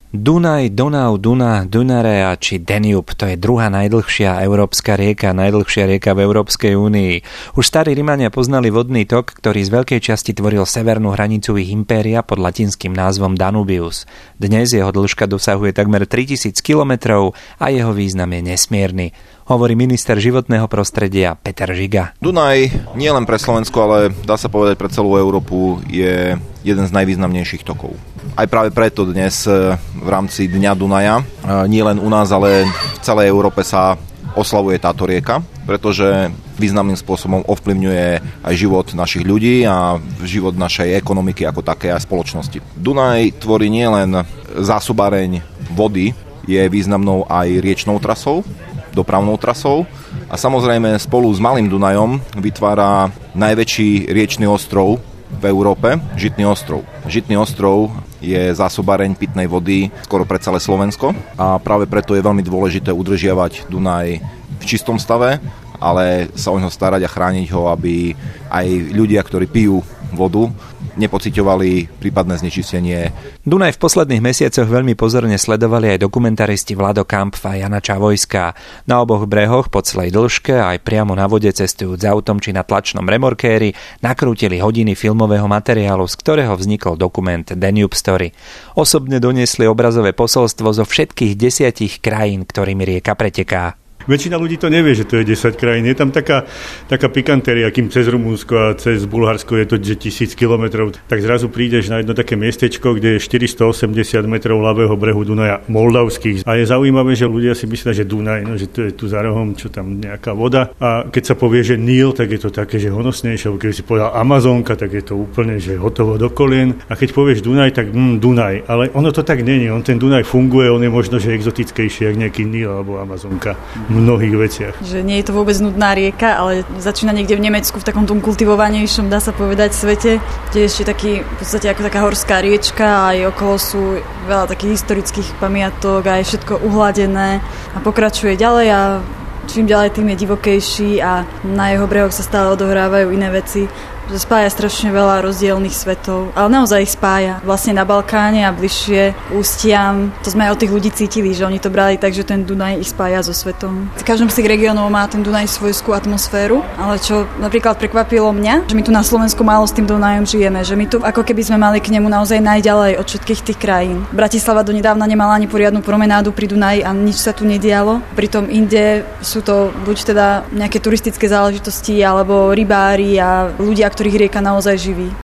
Dunaj, Donau, Duna, Dunarea či Danube, to je druhá najdlhšia európska rieka, najdlhšia rieka v Európskej únii. Už starí Rimania poznali vodný tok, ktorý z veľkej časti tvoril severnú hranicu ich impéria pod latinským názvom Danubius. Dnes jeho dĺžka dosahuje takmer 3000 kilometrov a jeho význam je nesmierny, hovorí minister životného prostredia Peter Žiga. Dunaj nie len pre Slovensko, ale dá sa povedať pre celú Európu je jeden z najvýznamnejších tokov. Aj práve preto dnes v rámci Dňa Dunaja nie len u nás, ale v celej Európe sa oslavuje táto rieka, pretože významným spôsobom ovplyvňuje aj život našich ľudí a život našej ekonomiky ako také aj spoločnosti. Dunaj tvorí nielen zásobáreň vody, je významnou aj riečnou trasou, dopravnou trasou a samozrejme spolu s Malým Dunajom vytvára najväčší riečny ostrov v Európe, Žitný ostrov. Žitný ostrov je zásobáreň pitnej vody skoro pre celé Slovensko a práve preto je veľmi dôležité udržiavať Dunaj v čistom stave, ale sa o ňo starať a chrániť ho, aby aj ľudia, ktorí pijú vodu, nepociťovali prípadné znečistenie. Dunaj v posledných mesiacoch veľmi pozorne sledovali aj dokumentaristi Vlado Kampf a Jana Čavojská. Na oboch brehoch po celej dĺžke aj priamo na vode cestujúc autom či na tlačnom remorkéri nakrútili hodiny filmového materiálu, z ktorého vznikol dokument Danube Story. Osobne doniesli obrazové posolstvo zo všetkých 10 krajín, ktorými rieka preteká. Väčšina ľudí to nevie, že to je 10 krajín. Je tam taká pikantéria, kým cez Rumunsko a cez Bulharsko je to 1000 kilometrov, tak zrazu prídeš na jedno také miestečko, kde je 480 metrov ľavého brehu Dunaja moldavských. A je zaujímavé, že ľudia si myslia, že Dunaj, že to je tu za rohom, čo tam nejaká voda. A keď sa povie, že Níl, tak je to také, že honosnejšie. Keď si povedal Amazonka, tak je to úplne, že hotovo do kolien. A keď povieš Dunaj, tak Dunaj. Ale ono to tak nie je. On ten Dunaj funguje, on je možno, že exotickejší, ako nejaký Níl alebo Amazonka. V mnohých veciach. Že nie je to vôbec nudná rieka, ale začína niekde v Nemecku, v takom tom kultivovanejšom, dá sa povedať, svete, kde je ešte taký, v podstate ako taká horská riečka a aj okolo sú veľa takých historických pamiatok a je všetko uhladené a pokračuje ďalej a čím ďalej tým je divokejší a na jeho brehoch sa stále odohrávajú iné veci. Že spája strašne veľa rozdielnych svetov, ale naozaj ich spája. Vlastne na Balkáne a bližšie ústiam, to sme aj od tých ľudí cítili, že oni to brali tak, že ten Dunaj ich spája so svetom. V každom z tých regiónov má ten Dunaj svojskú atmosféru, ale čo napríklad prekvapilo mňa, že my tu na Slovensku málo s tým Dunajom žijeme, že my tu ako keby sme mali k nemu naozaj najďalej od všetkých tých krajín. Bratislava donedávna nemala ani poriadnu promenádu pri Dunaji a nič sa tu nedialo. Pritom inde sú to buď teda nejaké turistické záležitosti alebo rybári a ľudia, ktorých rieka naozaj živí.